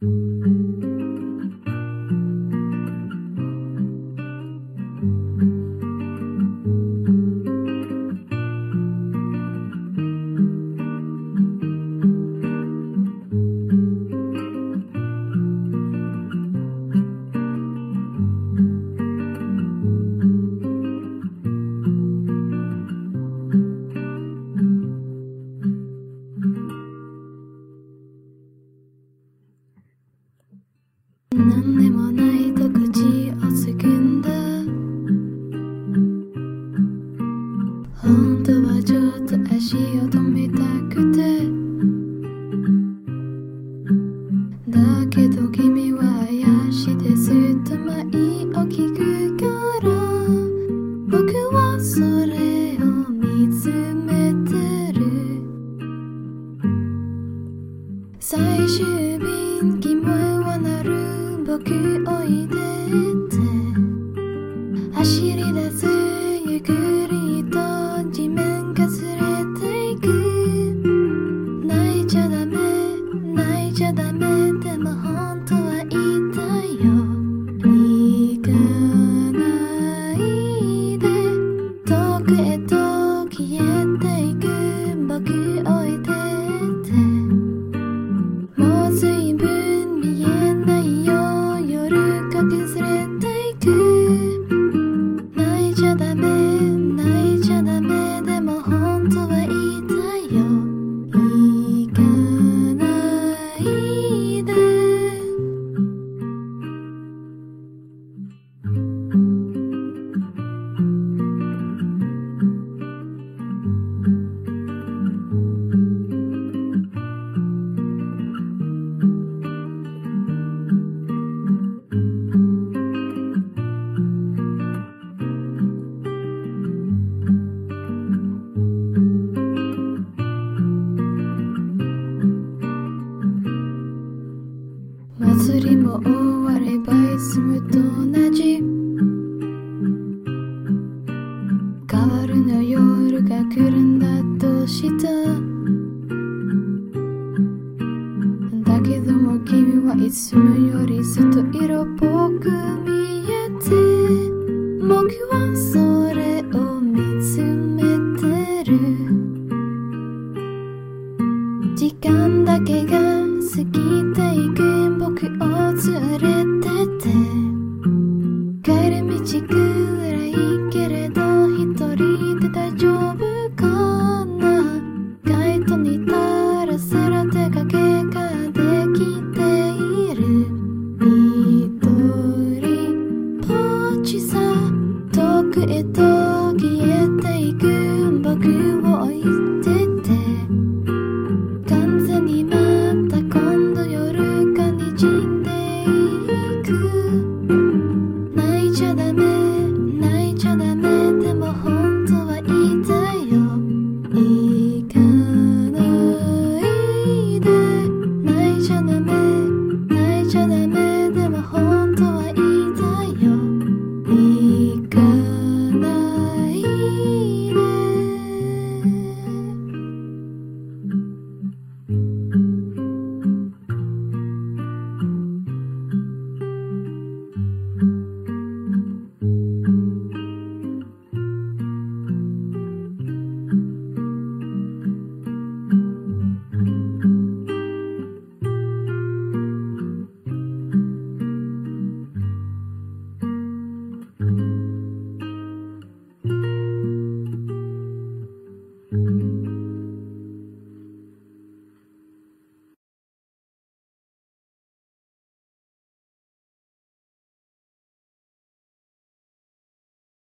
何でもないと口をつぐんだ。本当はちょっと足を止めたくて、だけど君は怪しいでずっと前を聞くから、僕はそれを見つめてる。最終便君はなる。僕おいでって走り出す。ゆっくりと地面がずれていく。泣いちゃダメ泣いちゃダメ、でも本当は言いたいよ。行かないで遠くへと消えていく。僕おいでってもう随分見えないよ。崩れていく。泣いちゃダメ泣いちゃダメ、でも本当は言いたいよ。行かないで。祭りも終わればいつもと同じ。変わるの夜が来るんだとした。だけども君はいつもよりずっと色っぽく見えて、僕はそう